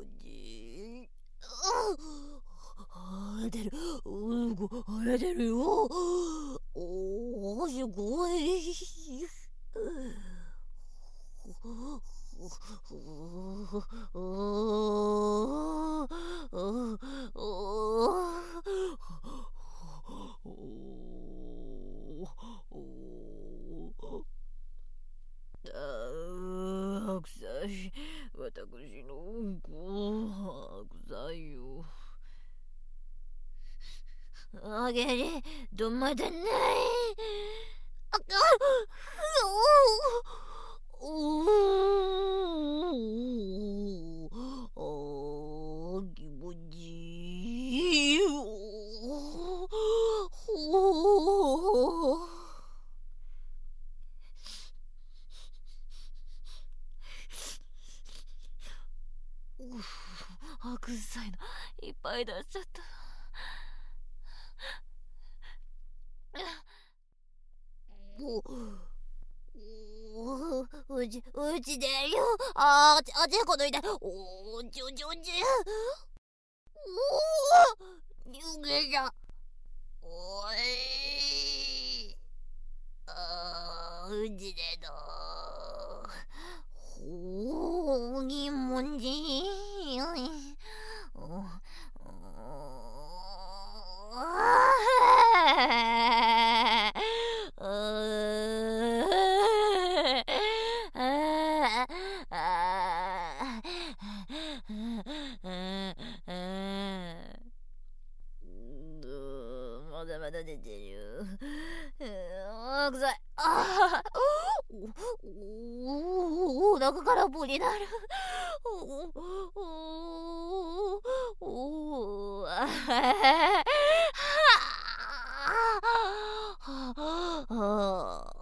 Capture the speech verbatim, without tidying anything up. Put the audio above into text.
じ。あ出る。うんごあ出るよ。おおすごい。あ臭い。私のうんこ臭いよ。あげれどまだない。あかおおあ気持ちいい。ほうあ臭いのいっぱい出しちゃった。おおうちうちでよ。あーあてこの痛い。おおちょちょちおお逃げた。おいあーうちでのほうぎもんじおおまだまだ出てるよ。あー臭い。あーおおお腹から棒になる。おおおおあはあ